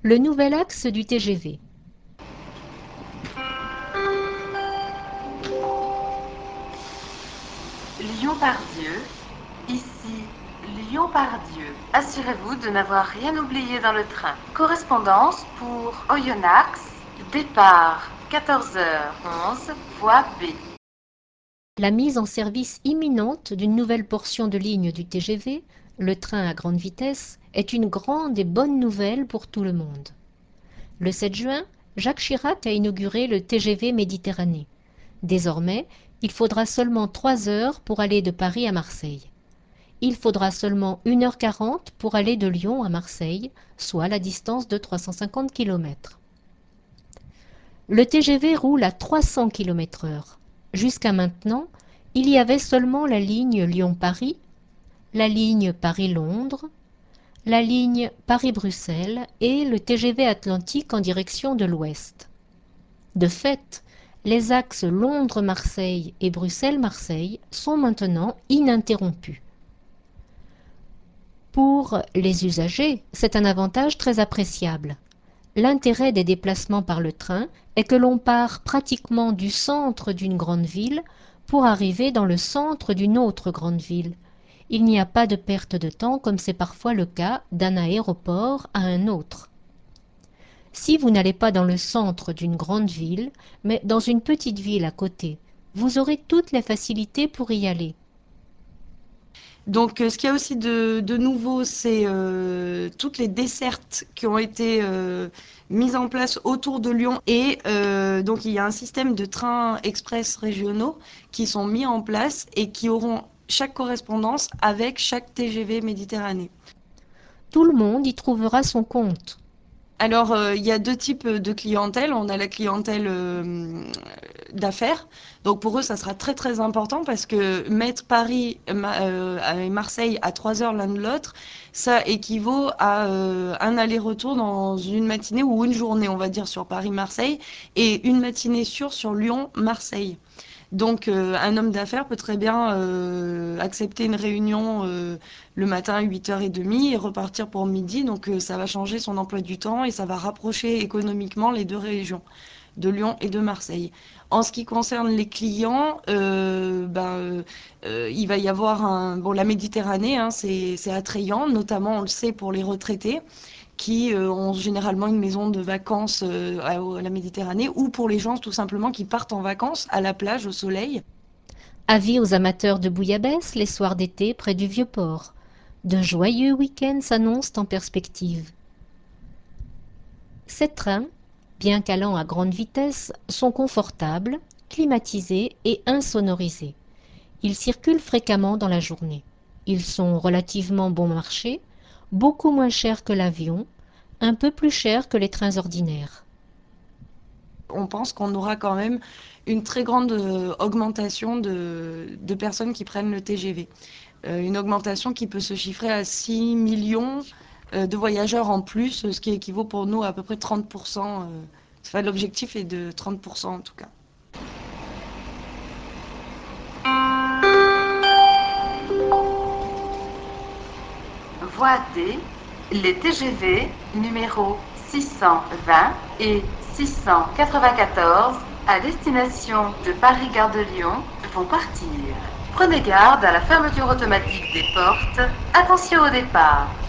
Le nouvel axe du TGV. Lyon-Pardieu, ici Lyon-Pardieu. Assurez-vous de n'avoir rien oublié dans le train. Correspondance pour Oyonnax, départ 14h11, voie B. La mise en service imminente d'une nouvelle portion de ligne du TGV, le train à grande vitesse, est une grande et bonne nouvelle pour tout le monde. Le 7 juin, Jacques Chirac a inauguré le TGV Méditerranée. Désormais, il faudra seulement 3 heures pour aller de Paris à Marseille. Il faudra seulement 1h40 pour aller de Lyon à Marseille, soit la distance de 350 km. Le TGV roule à 300 km/h. Jusqu'à maintenant, il y avait seulement la ligne Lyon-Paris, la ligne Paris-Londres, la ligne Paris-Bruxelles et le TGV Atlantique en direction de l'ouest. De fait, les axes Londres-Marseille et Bruxelles-Marseille sont maintenant ininterrompus. Pour les usagers, c'est un avantage très appréciable. L'intérêt des déplacements par le train est que l'on part pratiquement du centre d'une grande ville pour arriver dans le centre d'une autre grande ville. Il n'y a pas de perte de temps comme c'est parfois le cas d'un aéroport à un autre. Si vous n'allez pas dans le centre d'une grande ville, mais dans une petite ville à côté, vous aurez toutes les facilités pour y aller. Donc, ce qu'il y a aussi de nouveau, c'est toutes les dessertes qui ont été mises en place autour de Lyon. Et donc, il y a un système de trains express régionaux qui sont mis en place et qui auront chaque correspondance avec chaque TGV Méditerranée. Tout le monde y trouvera son compte. Alors, il y a deux types de clientèle. On a la clientèle d'affaires. Donc, pour eux, ça sera très, très important parce que mettre Paris et Marseille à 3 heures l'un de l'autre, ça équivaut à un aller-retour dans une matinée ou une journée, on va dire, sur Paris-Marseille et une matinée sûre sur Lyon-Marseille. Donc, un homme d'affaires peut très bien accepter une réunion le matin à 8h30 et repartir pour midi. Donc, ça va changer son emploi du temps et ça va rapprocher économiquement les deux régions, de Lyon et de Marseille. En ce qui concerne les clients, il va y avoir la Méditerranée, hein, c'est attrayant, notamment on le sait pour les retraités qui ont généralement une maison de vacances à la Méditerranée, ou pour les gens tout simplement qui partent en vacances à la plage, au soleil. Avis aux amateurs de bouillabaisse les soirs d'été près du Vieux-Port. De joyeux week-ends s'annoncent en perspective. Ces trains, bien qu'allant à grande vitesse, sont confortables, climatisés et insonorisés. Ils circulent fréquemment dans la journée. Ils sont relativement bon marché, beaucoup moins chers que l'avion, un peu plus chers que les trains ordinaires. On pense qu'on aura quand même une très grande augmentation de personnes qui prennent le TGV. Une augmentation qui peut se chiffrer à 6 millions de voyageurs en plus, ce qui équivaut pour nous à peu près 30%. Enfin, l'objectif est de 30% en tout cas. Voie D, les TGV numéros 620 et 694 à destination de Paris-Gare de Lyon vont partir. Prenez garde à la fermeture automatique des portes. Attention au départ.